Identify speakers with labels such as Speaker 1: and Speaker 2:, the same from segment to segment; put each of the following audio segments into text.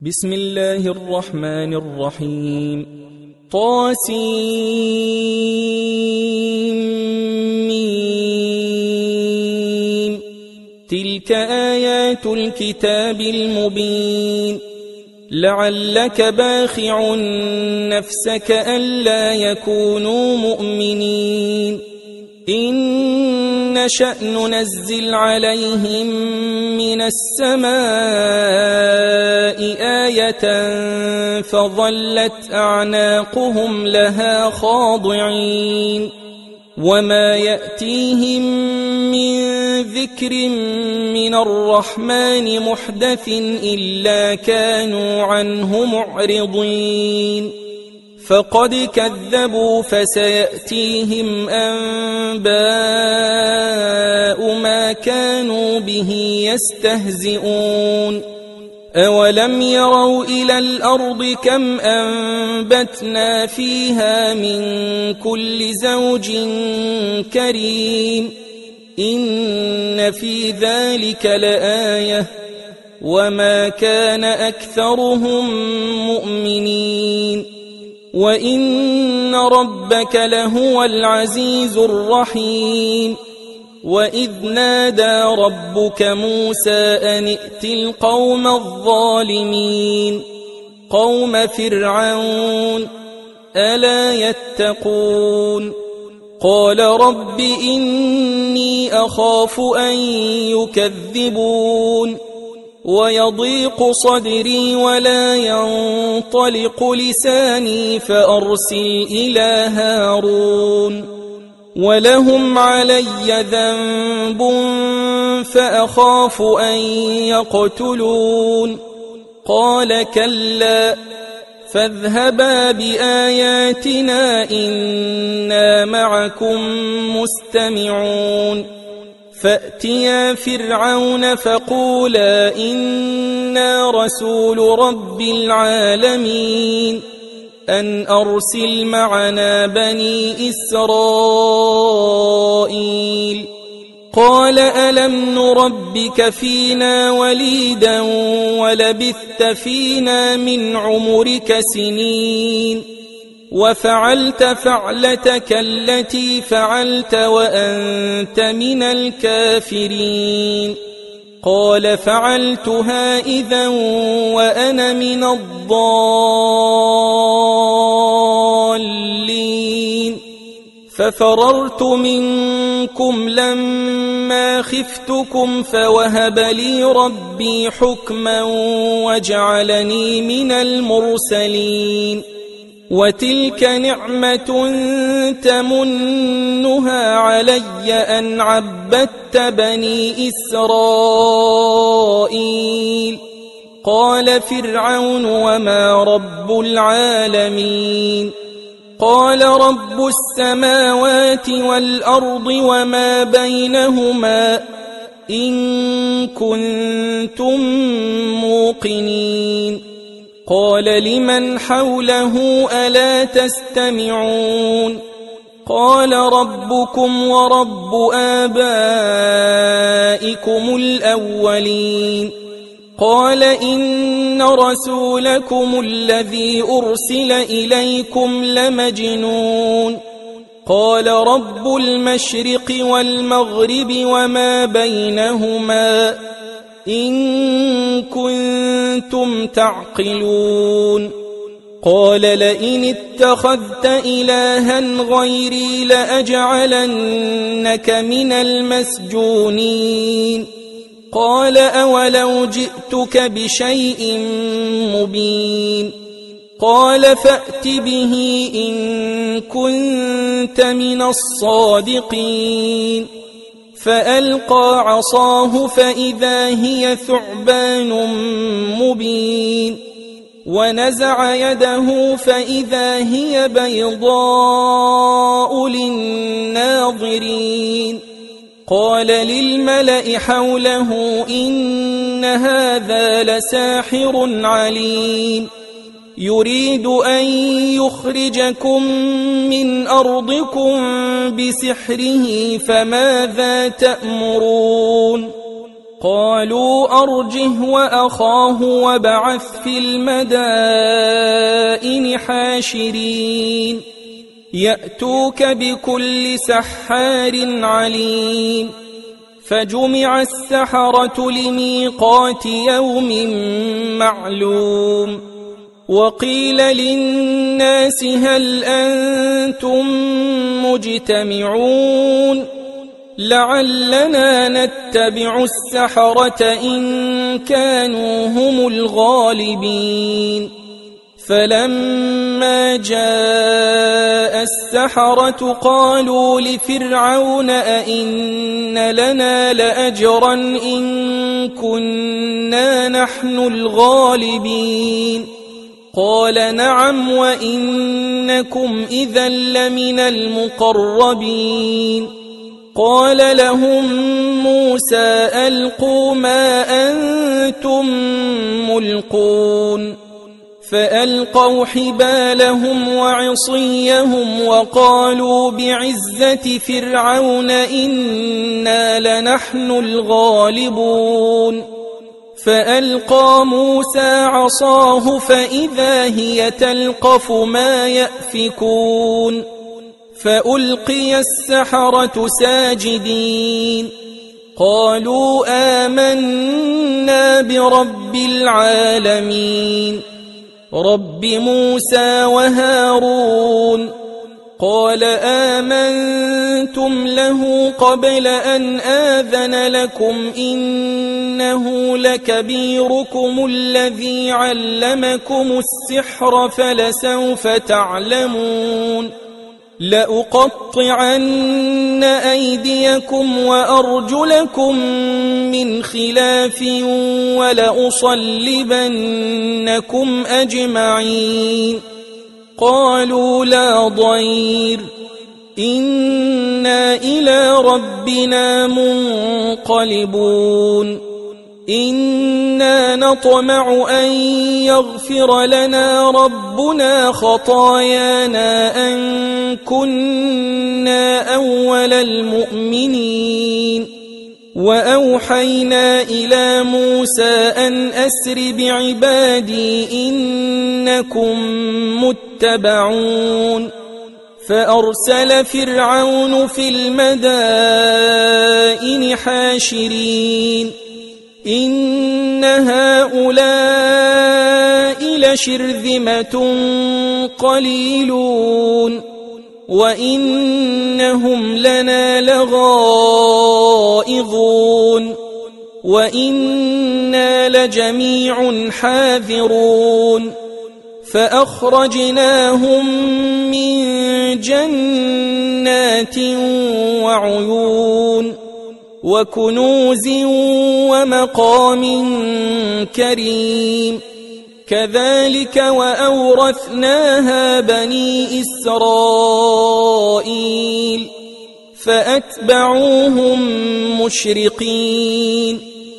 Speaker 1: بسم الله الرحمن الرحيم. طاسيم. تلك آيات الكتاب المبين. لعلك باخع نفسك ألا يكونوا مؤمنين. إن نشأ ننزل عليهم من السماء آية فظلت أعناقهم لها خاضعين. وما يأتيهم من ذكر من الرحمن محدث إلا كانوا عنه معرضين. فقد كذبوا فسيأتيهم أنباء ما كانوا به يستهزئون. أولم يروا إلى الأرض كم أنبتنا فيها من كل زوج كريم. إن في ذلك لآية وما كان أكثرهم مؤمنين. وإن ربك لهو العزيز الرحيم. وإذ نادى ربك موسى أن ائت القوم الظالمين قوم فرعون ألا يتقون. قال رب إني أخاف أن يكذبون ويضيق صدري ولا ينطلق لساني فأرسل إلى هارون ولهم علي ذنب فأخاف أن يقتلون. قال كلا فاذهبا بآياتنا إنا معكم مستمعون. فأتيا فرعون فقولا إنا رسول رب العالمين أن أرسل معنا بني إسرائيل. قال ألم نربك فينا وليدا ولبثت فينا من عمرك سنين وفعلت فعلتك التي فعلت وأنت من الكافرين. قال فعلتها إذا وأنا من الضالين. ففررت منكم لما خفتكم فوهب لي ربي حكما وجعلني من المرسلين. وتلك نعمة تمنها علي أن عبدت بني إسرائيل. قال فرعون وما رب العالمين. قال رب السماوات والأرض وما بينهما إن كنتم موقنين. قال لمن حوله ألا تستمعون. قال ربكم ورب آبائكم الأولين. قال إن رسولكم الذي أرسل إليكم لمجنون. قال رب المشرق والمغرب وما بينهما إن كنتم تعقلون. قال لئن اتخذت إلها غيري لأجعلنك من المسجونين. قال أولو جئتك بشيء مبين. قال فأت به إن كنت من الصادقين. فألقى عصاه فإذا هي ثعبان مبين. ونزع يده فإذا هي بيضاء للناظرين. قال للملأ حوله إن هذا لساحر عليم يريد أن يخرجكم من أرضكم بسحره فماذا تأمرون؟ قالوا أرجه وأخاه وابعث في المدائن حاشرين يأتوك بكل سحار عليم فجمع السحرة لميقات يوم معلوم وقيل للناس هل أنتم مجتمعون لعلنا نتبع السحرة إن كانوا هم الغالبين فلما جاء السحرة قالوا لفرعون أئن لنا لأجرا إن كنا نحن الغالبين قال نعم وإنكم إذا لمن المقربين قال لهم موسى ألقوا ما أنتم ملقون فألقوا حبالهم وعصيهم وقالوا بعزة فرعون إنا لنحن الغالبون فألقى موسى عصاه فإذا هي تلقف ما يأفكون فألقي السحرة ساجدين قالوا آمنا برب العالمين رب موسى وهارون قال آمنتم له قبل أن آذن لكم إنه لكبيركم الذي علمكم السحر فلسوف تعلمون لأقطعن أيديكم وأرجلكم من خلاف ولأصلبنكم أجمعين قالوا لا ضير إنا إلى ربنا منقلبون إنا نطمع أن يغفر لنا ربنا خطايانا أن كنا أول المؤمنين وأوحينا إلى موسى أن أسر بعبادي إنكم متبعون فأرسل فرعون في المدائن حاشرين إن هؤلاء لشرذمة قليلون وإنهم لنا لغائظون وإنا لجميع حاذرون فأخرجناهم من جنات وعيون وكنوز ومقام كريم كذلك وأورثناها بني إسرائيل فأتبعوهم مشرقين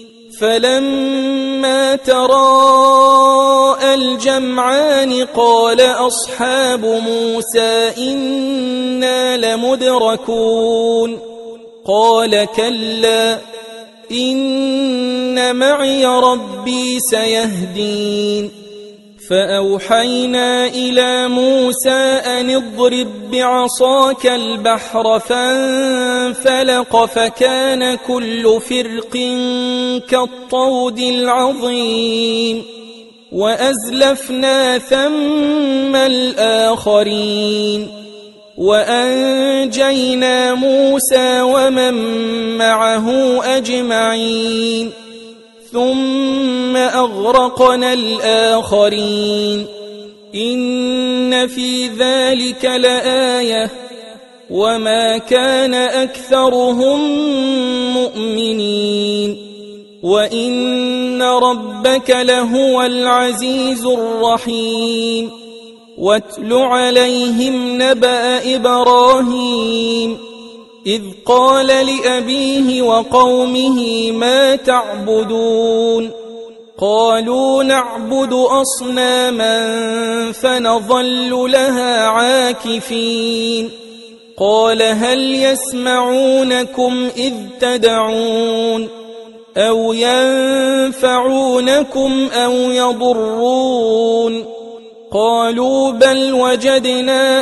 Speaker 1: فلما تراءى الجمعان قال أصحاب موسى إنا لمدركون قال كلا إن معي ربي سيهدين فأوحينا إلى موسى أن اضرب بعصاك البحر فانفلق فكان كل فرق كالطود العظيم وأزلفنا ثم الآخرين وأنجينا موسى ومن معه أجمعين ثم أغرقنا الآخرين إن في ذلك لآية وما كان أكثرهم مؤمنين وإن ربك لهو العزيز الرحيم واتل عليهم نبأ إبراهيم إذ قال لأبيه وقومه ما تعبدون قالوا نعبد أصناما فنظل لها عاكفين قال هل يسمعونكم إذ تدعون أو ينفعونكم أو يضرون قالوا بل وجدنا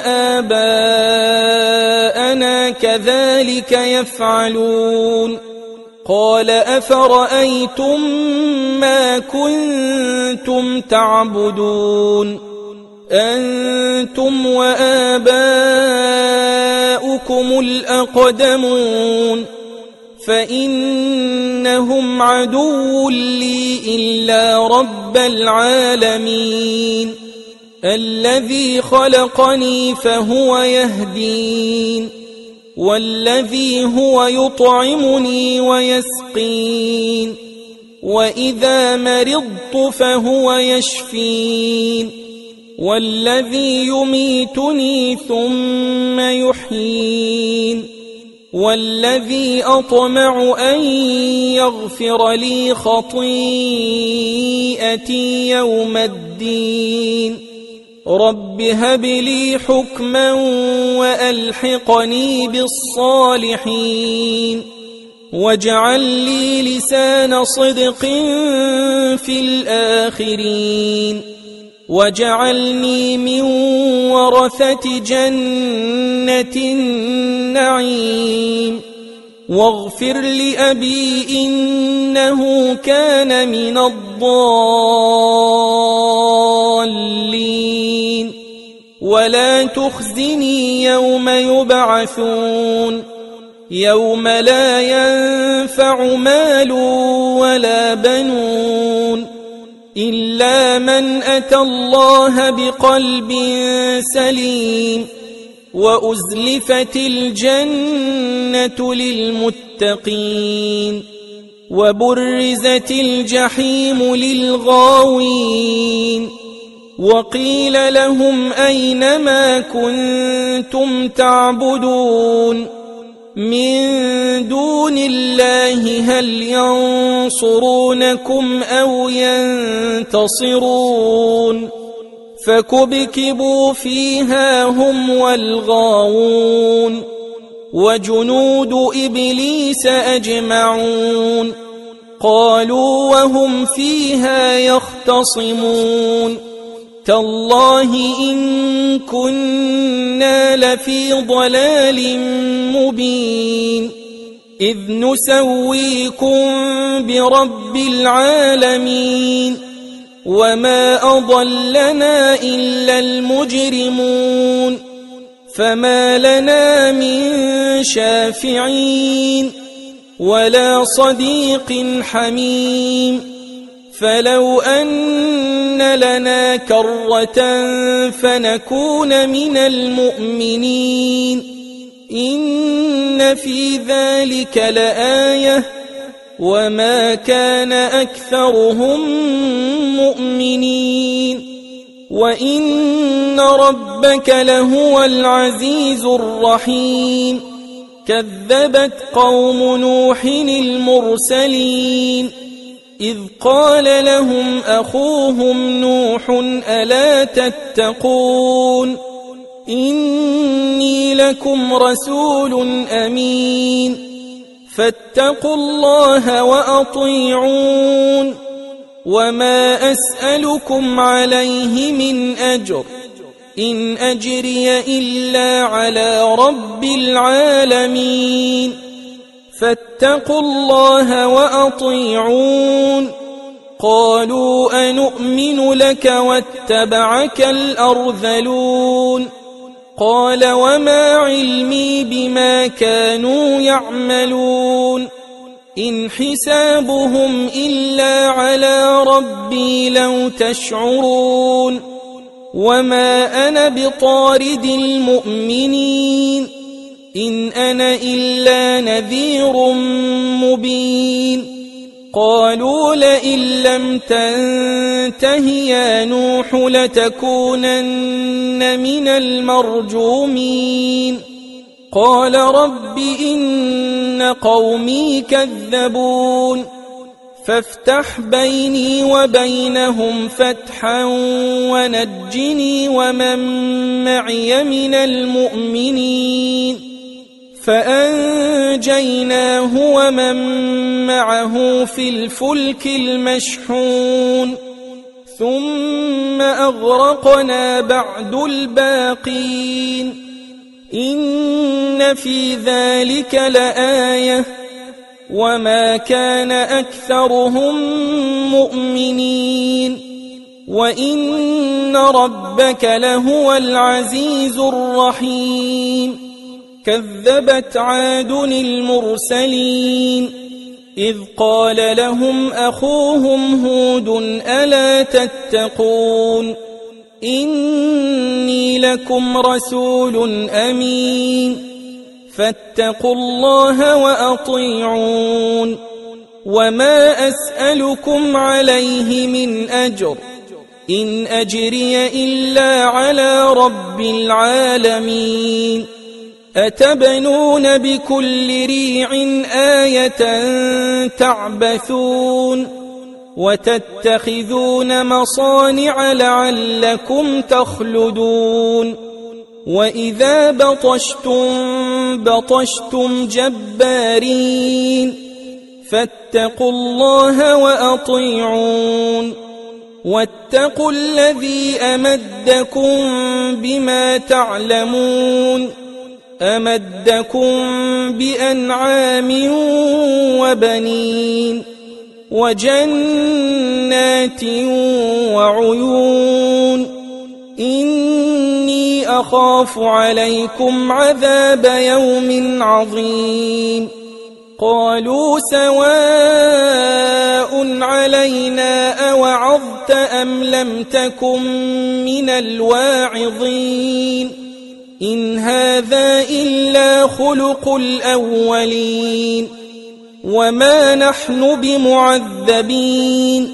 Speaker 1: آباءنا كذلك يفعلون قال أفرأيتم ما كنتم تعبدون أنتم وآباؤكم الأقدمون فإنهم عدو لي إلا رب العالمين الذي خلقني فهو يهدين والذي هو يطعمني ويسقين وإذا مرضت فهو يشفين والذي يميتني ثم يحيين والذي أطمع أن يغفر لي خطيئتي يوم الدين رب هب لي حكما وألحقني بالصالحين واجعل لي لسان صدق في الآخرين واجعلني من ورثة جنة النعيم واغفر لأبي إنه كان من الضالين ولا تخزني يوم يبعثون يوم لا ينفع مال ولا بنون إلا من أتى الله بقلب سليم وأزلفت الجنة للمتقين وبرزت الجحيم للغاوين وقيل لهم أين ما كنتم تعبدون من دون الله هل ينصرونكم أو ينتصرون فكبكبوا فيها هم والغاوون وجنود إبليس أجمعون قالوا وهم فيها يختصمون تالله إن كنا لفي ضلال مبين إذ نسويكم برب العالمين وما أضلنا إلا المجرمون فما لنا من شافعين ولا صديق حميم فلو أن لنا كرة فنكون من المؤمنين إن في ذلك لآية وما كان أكثرهم مؤمنين وإن ربك لهو العزيز الرحيم كذبت قوم نوح المرسلين إذ قال لهم أخوهم نوح ألا تتقون إني لكم رسول أمين فاتقوا الله وأطيعون وما أسألكم عليه من أجر إن أجري إلا على رب العالمين فاتقوا الله وأطيعون قالوا أنؤمن لك واتبعك الأرذلون قال وما علمي بما كانوا يعملون إن حسابهم إلا على ربي لو تشعرون وما أنا بطارد المؤمنين إن أنا إلا نذير مبين قالوا لئن لم تنته يا نوح لتكونن من المرجومين قال رب إن قومي كذبون فافتح بيني وبينهم فتحا ونجني ومن معي من المؤمنين فأنجيناه ومن معه في الفلك المشحون ثم أغرقنا بعد الباقين إن في ذلك لآية وما كان أكثرهم مؤمنين وإن ربك لهو العزيز الرحيم كذبت عاد المرسلين إذ قال لهم أخوهم هود ألا تتقون إني لكم رسول أمين فاتقوا الله وأطيعون وما أسألكم عليه من أجر إن أجري إلا على رب العالمين أتبنون بكل ريع آية تعبثون وتتخذون مصانع لعلكم تخلدون وإذا بطشتم جبارين فاتقوا الله وأطيعون واتقوا الذي أمدكم بما تعلمون أمدكم بأنعام وبنين وجنات وعيون إني أخاف عليكم عذاب يوم عظيم قالوا سواء علينا أوعظت أم لم تكن من الواعظين إن هذا إلا خلق الأولين وما نحن بمعذبين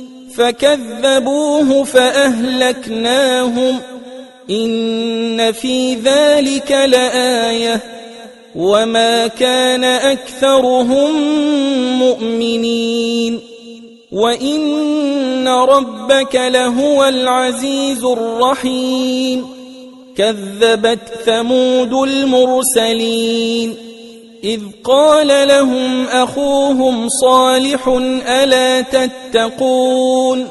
Speaker 1: فكذبوه فأهلكناهم إن في ذلك لآية وما كان أكثرهم مؤمنين وإن ربك لهو العزيز الرحيم كذبت ثمود المرسلين إذ قال لهم أخوهم صالح ألا تتقون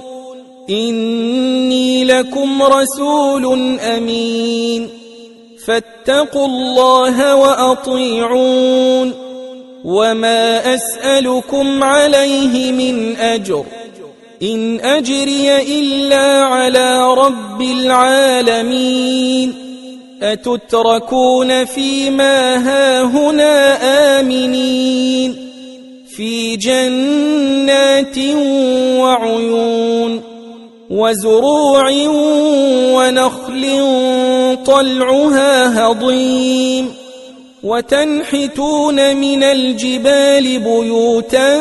Speaker 1: إني لكم رسول أمين فاتقوا الله وأطيعون وما أسألكم عليه من أجر إن أجري إلا على رب العالمين أتتركون فيما هاهنا آمنين في جنات وعيون وزروع ونخل طلعها هضيم وتنحتون من الجبال بيوتا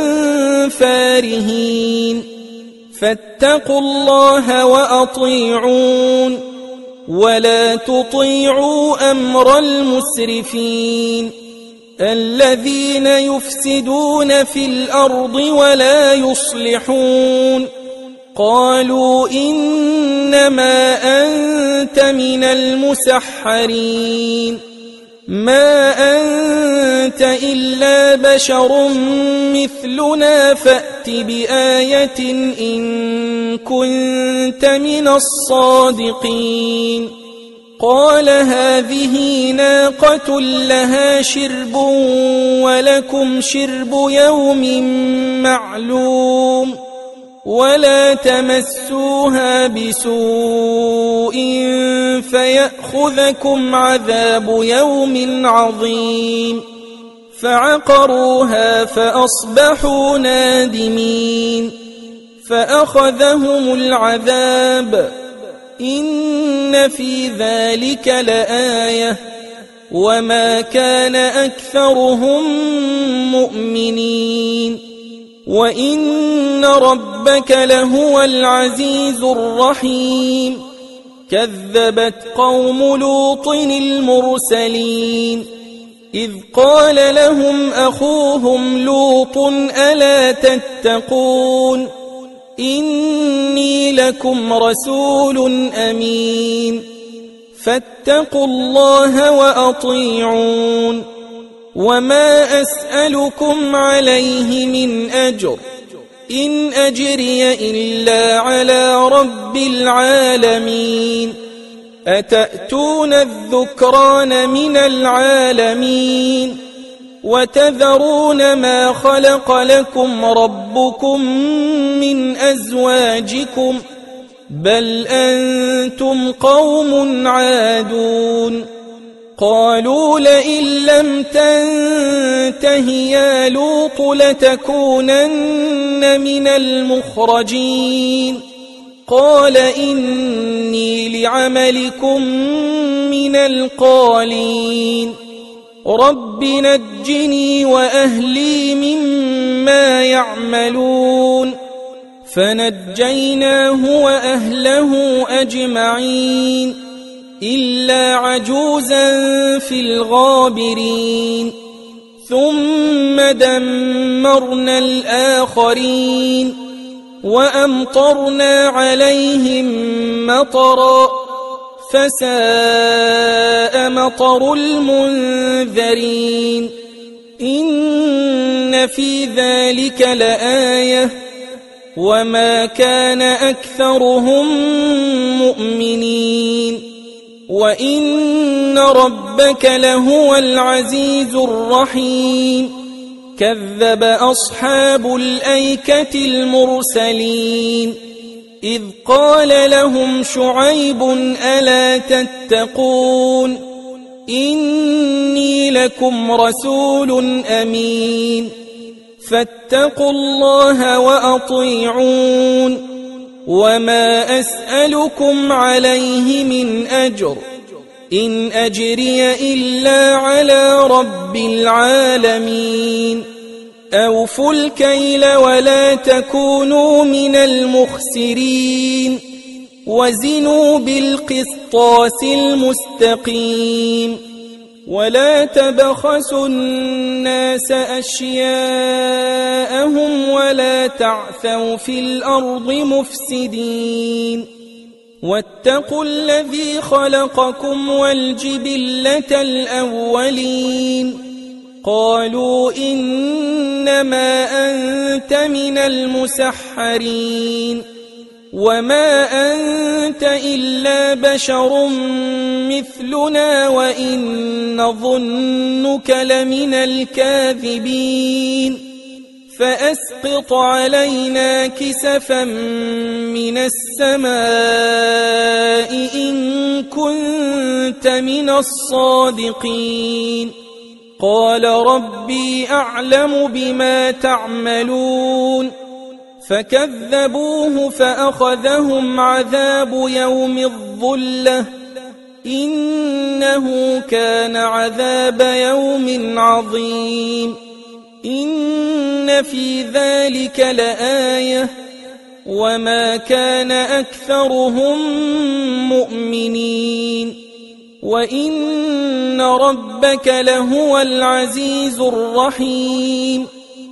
Speaker 1: فارهين فاتقوا الله وأطيعون ولا تطيعوا أمر المسرفين الذين يفسدون في الأرض ولا يصلحون قالوا إنما أنت من المسحرين ما أنت إلا بشر مثلنا فأت بآية إن كنت من الصادقين قال هذه ناقة لها شرب ولكم شرب يوم معلوم ولا تمسوها بسوء فيأخذكم عذاب يوم عظيم فعقروها فأصبحوا نادمين فأخذهم العذاب إن في ذلك لآية وما كان أكثرهم مؤمنين وإن ربك لهو العزيز الرحيم كذبت قوم لوط المرسلين إذ قال لهم أخوهم لوط ألا تتقون إني لكم رسول أمين فاتقوا الله وأطيعون وما أسألكم عليه من أجر، إن أجري إلا على رب العالمين. أتأتون الذكران من العالمين وتذرون ما خلق لكم ربكم من أزواجكم، بل أنتم قوم عادون. قالوا لئن لم تنته يا لوط لتكونن من المخرجين. قال إني لعملكم من القالين. رب نجني وأهلي مما يعملون. فنجيناه وأهله أجمعين إلا عجوزا في الغابرين. ثم دمرنا الآخرين وأمطرنا عليهم مطرا فساء مطر المنذرين. إن في ذلك لآية وما كان أكثرهم مؤمنين وإن ربك لهو العزيز الرحيم. كذب أصحاب الأيكة المرسلين إذ قال لهم شعيب ألا تتقون إني لكم رسول أمين فاتقوا الله وأطيعون وما أسألكم عليه من أجر إن أجري إلا على رب العالمين. أوفوا الكيل ولا تكونوا من المخسرين وزنوا بالقسطاس المستقيم ولا تبخسوا الناس أشياءهم ولا تعثوا في الأرض مفسدين. واتقوا الذي خلقكم والجبلة الأولين. قالوا إنما أنت من المسحرين وما أنت إلا بشر مثلنا وإن نظنك لمن الكاذبين فأسقط علينا كسفا من السماء إن كنت من الصادقين. قال ربي أعلم بما تعملون فكذبوه فأخذهم عذاب يوم الظلة إنه كان عذاب يوم عظيم. إن في ذلك لآية وما كان أكثرهم مؤمنين وإن ربك لهو العزيز الرحيم.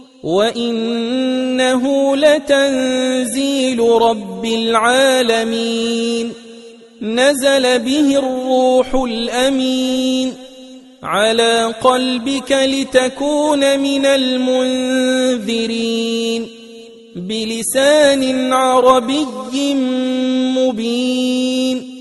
Speaker 1: وإنه لتنزيل رب العالمين نزل به الروح الأمين على قلبك لتكون من المنذرين بلسان عربي مبين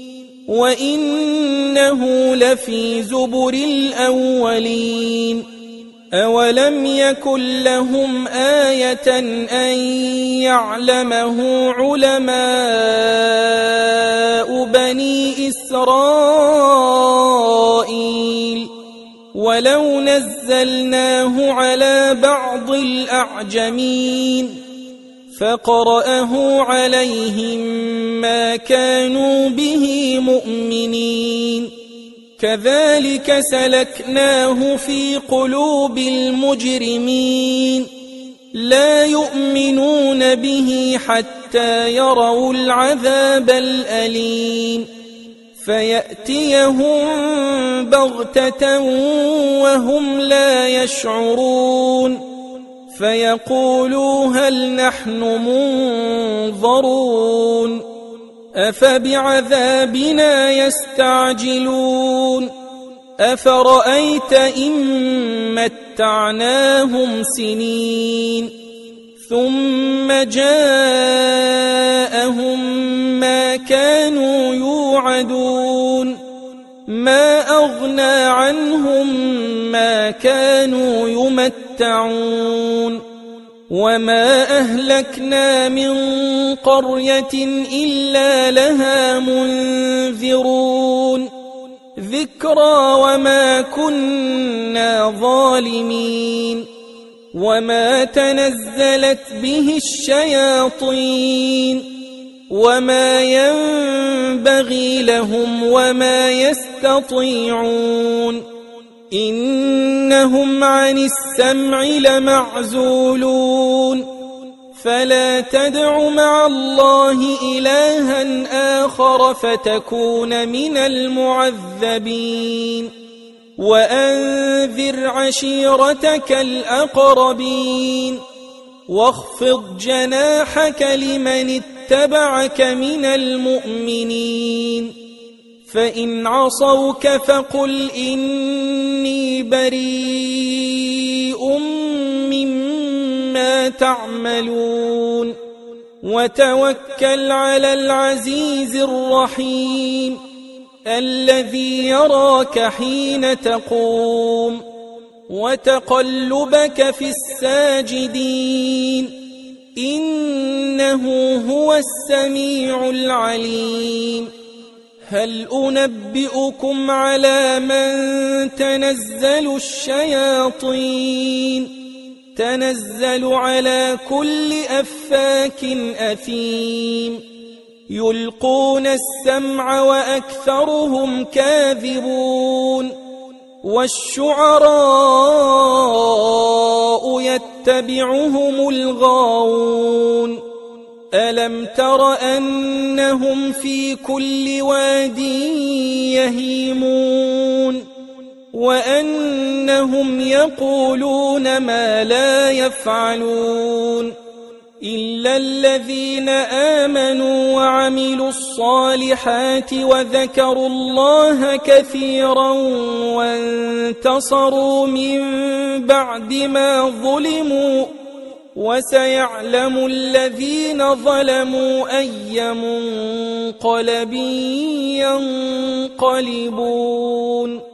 Speaker 1: وإنه لفي زبر الأولين. أولم يكن لهم آية أن يعلمه علماء بني إسرائيل ولو نزلناه على بعض الأعجمين فقرأه عليهم ما كانوا به مؤمنين. كذلك سلكناه في قلوب المجرمين لا يؤمنون به حتى يروا العذاب الأليم فيأتيهم بغتة وهم لا يشعرون فيقولوا هل نحن منظرون أفبعذابنا يستعجلون أفرأيت إن متعناهم سنين ثم جاءهم ما كانوا يوعدون ما أغنى عنهم ما كانوا يمتعون وما أهلكنا من قرية إلا لها منذرون ذكرى وما كنا ظالمين وما تنزلت به الشياطين وما ينبغي لهم وما يستطيعون إنهم عن السمع لمعزولون فلا تدع مع الله إلها آخر فتكون من المعذبين وأنذر عشيرتك الأقربين واخفض جناحك لمن اتبعك من المؤمنين فإن عصوك فقل إني بريء مما تعملون وتوكل على العزيز الرحيم الذي يراك حين تقوم وتقلبك في الساجدين إنه هو السميع العليم هل أنبئكم على من تنزل الشياطين تنزل على كل أفاك أثيم يلقون السمع وأكثرهم كاذبون والشعراء يتبعهم الغاوون ألم تر أنهم في كل واد يهيمون وأنهم يقولون ما لا يفعلون إلا الذين آمنوا وعملوا الصالحات وذكروا الله كثيرا وانتصروا من بعد ما ظلموا وسيعلم الذين ظلموا أي منقلب ينقلبون